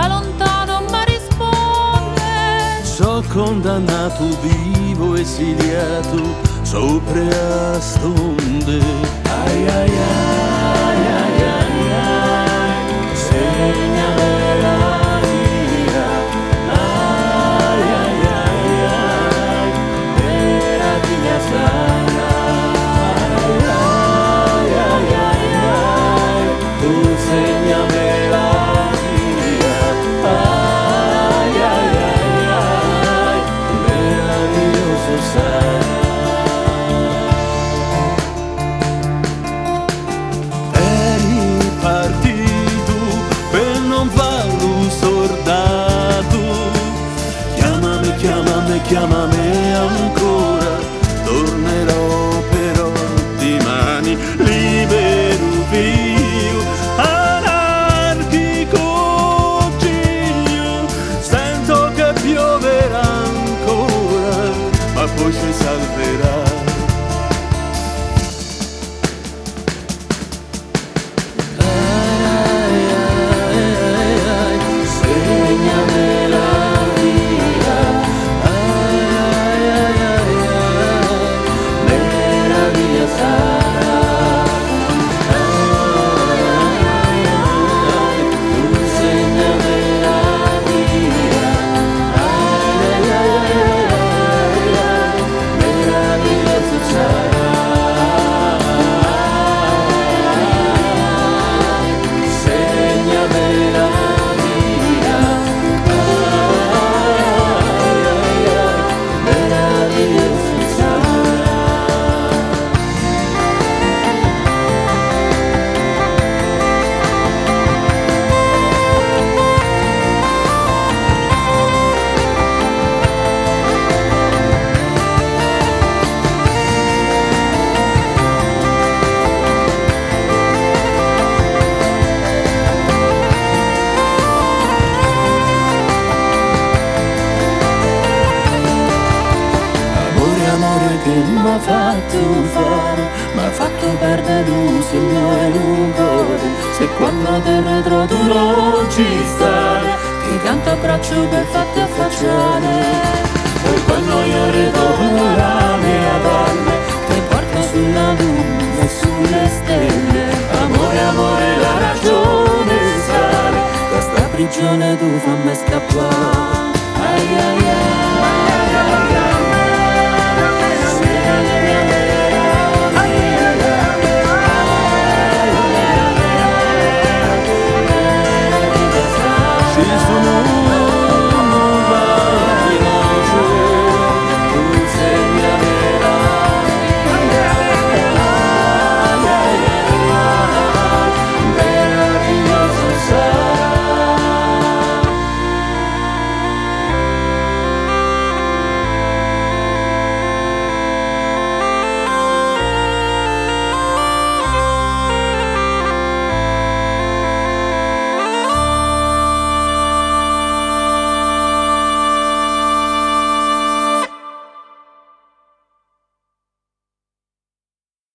da lontano mi risponde: so condannato, vivo esiliato sopra a stonde. Ai ai ai ai ai ai, segnami la via. Ai ai ai ai, meraviglia sarà. Ai ai ai ai ai, tu segnami la via. Ai ai ai ai, meraviglioso sarà. Partito per non farlo sordato, chiamami, chiamami, chiamami ancora, tornerò però di mani libero io, anarchico giglio, sento che pioverà ancora, ma poi si salverà. Che m'ha fatto fare, m'ha fatto perdere l'uso il mio cuore. Se quando te retro tu non ci stai, ti canto a braccio per farti affacciare. E quando io ritorno la mia valle, ti porto sulla luna e sulle stelle. Amore, amore, la ragione sale, da sta prigione tu fammi scappare.